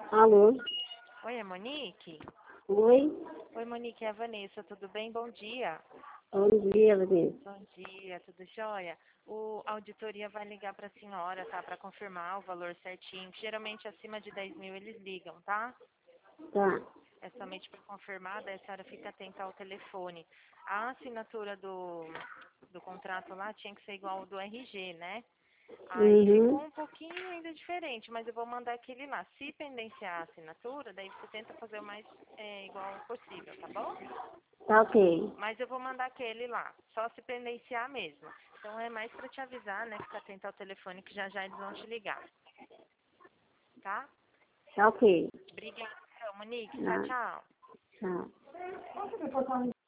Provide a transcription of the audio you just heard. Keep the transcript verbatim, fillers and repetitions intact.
Alô? Oi, é Monique? Oi? Oi, Monique, é a Vanessa, tudo bem? Bom dia. Bom dia, Vanessa. Bom dia, tudo jóia? O a auditoria vai ligar para a senhora, tá? Para confirmar o valor certinho. Geralmente acima de dez mil eles ligam, tá? Tá. É somente para confirmar, daí a senhora fica atenta ao telefone. A assinatura do, do contrato lá tinha que ser igual ao do R G, né? Aí ficou Uhum. um pouquinho ainda diferente, mas eu vou mandar aquele lá. Se pendenciar a assinatura, daí você tenta fazer o mais é, igual possível, tá bom? Tá ok. Mas eu vou mandar aquele lá, só se pendenciar mesmo. Então é mais para te avisar, né? Fica atento ao telefone que já já eles vão te ligar, tá? Tá ok. Obrigada, Monique. Tchau, Tá. tchau. Tchau.